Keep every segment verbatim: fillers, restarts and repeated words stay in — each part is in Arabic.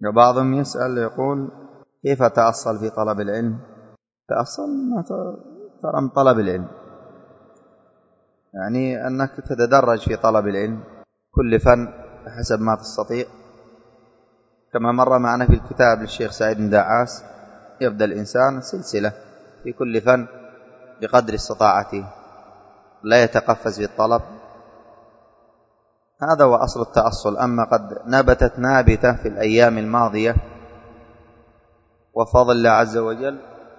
وبعضهم يسأل يقول كيف تأصل في طلب العلم؟ تأصل ما ترى من طلب العلم، يعني أنك تتدرج في طلب العلم كل فن حسب ما تستطيع، كما مر معنا في الكتاب للشيخ سعيد بن دعاس، يبدأ الإنسان سلسلة في كل فن بقدر استطاعته، لا يتقفز بالطلب. هذا هو أصل التأصل. أما قد نبتت نابتة في الأيام الماضية وفضل الله عز وجل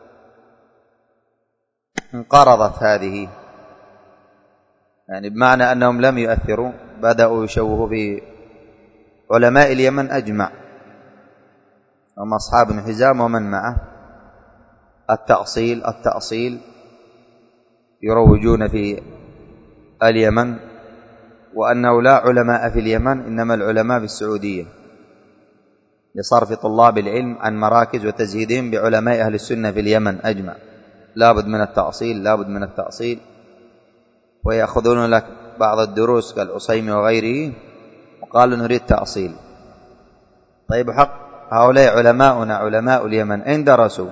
انقرضت هذه، يعني بمعنى أنهم لم يؤثروا، بدأوا يشوهوا بعلماء اليمن أجمع، هم أصحاب بن حزام ومن معه، التأصيل التأصيل يروجون في اليمن، وأنه لا علماء في اليمن إنما العلماء في السعودية، لصرف طلاب العلم عن مراكز وتزهيدهم بعلماء أهل السنة في اليمن أجمع. لابد من التأصيل، لابد من التأصيل. ويأخذون لك بعض الدروس كالعصيمي وغيره وقالوا نريد تأصيل. طيب حق هؤلاء علماؤنا علماء اليمن أين درسوا؟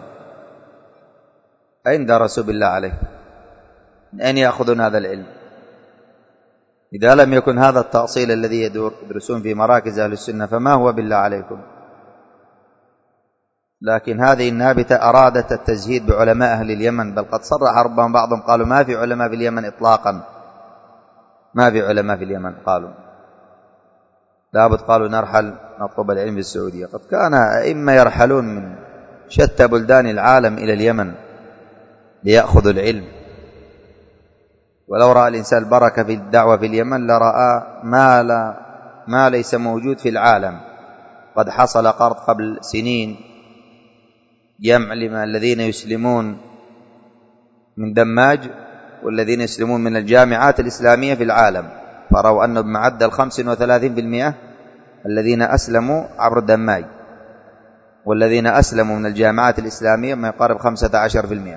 أين درسوا بالله عليه؟ من أين يأخذون هذا العلم؟ إذا لم يكن هذا التأصيل الذي يدرسون في مراكز أهل السنة فما هو بالله عليكم؟ لكن هذه النابتة أرادت التزهيد بعلماء أهل اليمن، بل قد صرح ربما بعضهم قالوا ما في علماء في اليمن إطلاقا، ما في علماء في اليمن، قالوا لابد، قالوا نرحل نطلب العلم في السعودية. قد كان أئمة يرحلون من شتى بلدان العالم إلى اليمن ليأخذوا العلم، ولو رأى الإنسان البركة في الدعوة في اليمن لرأى ما, لا ما ليس موجود في العالم. قد حصل قرض قبل سنين يعلم الذين يسلمون من دماج والذين يسلمون من الجامعات الإسلامية في العالم، فرأوا أنه بمعدل خمسة وثلاثين بالمئة الذين أسلموا عبر الدماج، والذين أسلموا من الجامعات الإسلامية ما يقارب خمسة عشر بالمئة.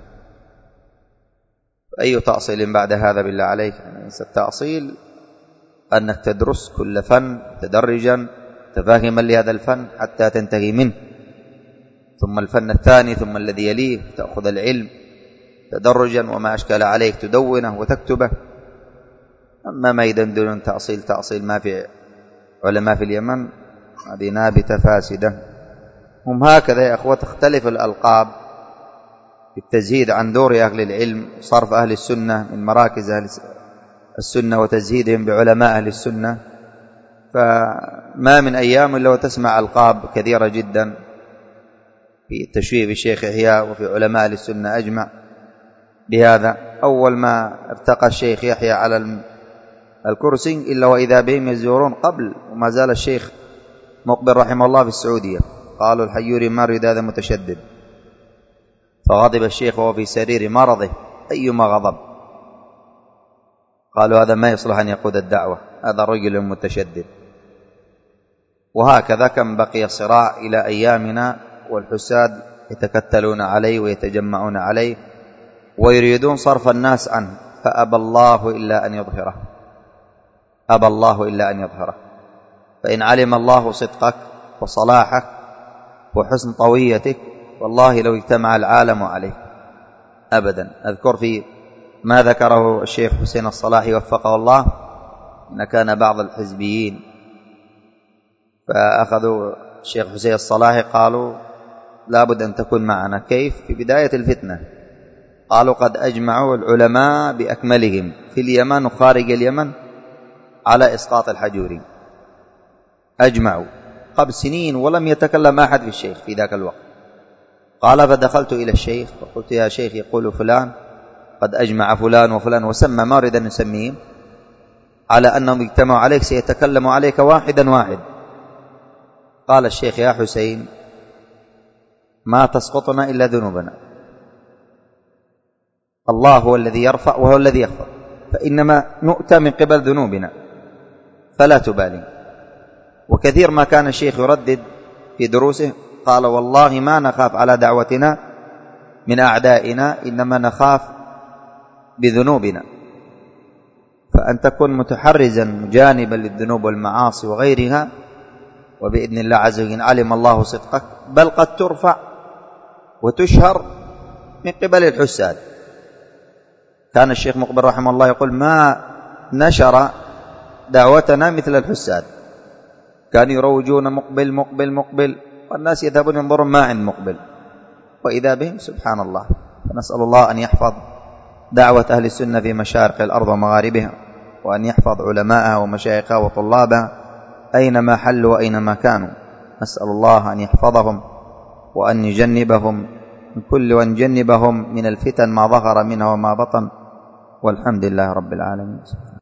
أي تأصيل بعد هذا بالله عليك؟ يعني التأصيل أنك تدرس كل فن تدرجا تفاهما لهذا الفن حتى تنتهي منه، ثم الفن الثاني، ثم الذي يليه، تأخذ العلم تدرجا وما أشكال عليك تدونه وتكتبه. أما ما يدندون تأصيل تأصيل ما في علماء في اليمن، هذه نابتة فاسدة. هم هكذا يا أخوة تختلف الألقاب في التزهيد عن دور أهل العلم، صرف أهل السنة من مراكز أهل السنة وتزهيدهم بعلماء أهل السنة. فما من أيام إلا وتسمع ألقاب كثيرة جدا في تشويه الشيخ يحيى وفي علماء أهل السنة أجمع بهذا. أول ما ارتقى الشيخ يحيى على الكرسي إلا وإذا بهم يزورون قبل وما زال الشيخ مقبل رحمه الله في السعودية، قالوا الحيوري ما يريد هذا متشدد، فغضب الشيخ وهو في سرير مرضه أيما غضب، قالوا هذا ما يصلح أن يقود الدعوة، هذا رجل متشدد. وهكذا كم بقي صراع إلى أيامنا، والحساد يتكتلون عليه ويتجمعون عليه ويريدون صرف الناس عنه، فأبى الله إلا أن يظهره، أبى الله إلا أن يظهره. فإن علم الله صدقك وصلاحك وحسن طويتك والله لو اجتمع العالم عليه أبدا. أذكر في ما ذكره الشيخ حسين الصلاحي وفقه الله أن كان بعض الحزبيين فأخذوا الشيخ حسين الصلاحي قالوا لابد أن تكون معنا. كيف؟ في بداية الفتنة قالوا قد أجمعوا العلماء بأكملهم في اليمن وخارج اليمن على إسقاط الحجوري، أجمعوا قبل سنين ولم يتكلم أحد في الشيخ في ذاك الوقت. قال فدخلت إلى الشيخ فقلت يا شيخ يقول فلان قد أجمع فلان وفلان وسمى ما أريد أن نسميهم على أنهم اجتمعوا عليك سيتكلموا عليك واحدا واحد. قال الشيخ يا حسين ما تسقطنا إلا ذنوبنا، الله هو الذي يرفع وهو الذي يخفض، فإنما نؤتى من قبل ذنوبنا فلا تبالي. وكثير ما كان الشيخ يردد في دروسه قال والله ما نخاف على دعوتنا من أعدائنا، إنما نخاف بذنوبنا. فأن تكون متحرزا جانبا للذنوب والمعاصي وغيرها وبإذن الله عز وجل علم الله صدقك، بل قد ترفع وتشهر من قبل الحساد. كان الشيخ مقبل رحمه الله يقول: ما نشر دعوتنا مثل الحساد، كانوا يروجون مقبل مقبل مقبل، والناس يذهبون ينظرون ما عند مقبل، وإذا بهم سبحان الله. فنسأل الله أن يحفظ دعوة أهل السنة في مشارق الأرض ومغاربها، وأن يحفظ علماءها ومشايخها وطلابها أينما حلوا وأينما كانوا. نسأل الله أن يحفظهم وأن يجنبهم من كل وأن يجنبهم من الفتن ما ظهر منها وما بطن، والحمد لله رب العالمين.